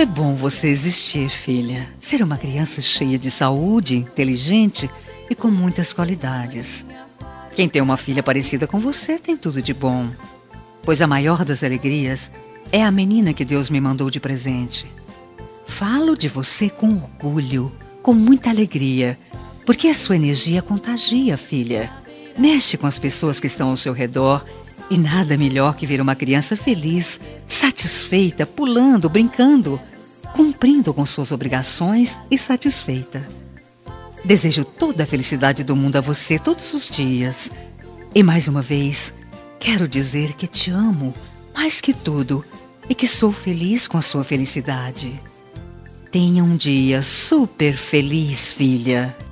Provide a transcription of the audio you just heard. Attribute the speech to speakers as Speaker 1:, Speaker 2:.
Speaker 1: É bom você existir, filha. Ser uma criança cheia de saúde, inteligente e com muitas qualidades. Quem tem uma filha parecida com você tem tudo de bom. Pois a maior das alegrias é a menina que Deus me mandou de presente. Falo de você com orgulho, com muita alegria, porque a sua energia contagia, filha. Mexe com as pessoas que estão ao seu redor e nada melhor que ver uma criança feliz, satisfeita, pulando, brincando, cumprindo com suas obrigações e satisfeita. Desejo toda a felicidade do mundo a você todos os dias. E mais uma vez, quero dizer que te amo mais que tudo e que sou feliz com a sua felicidade. Tenha um dia super feliz, filha.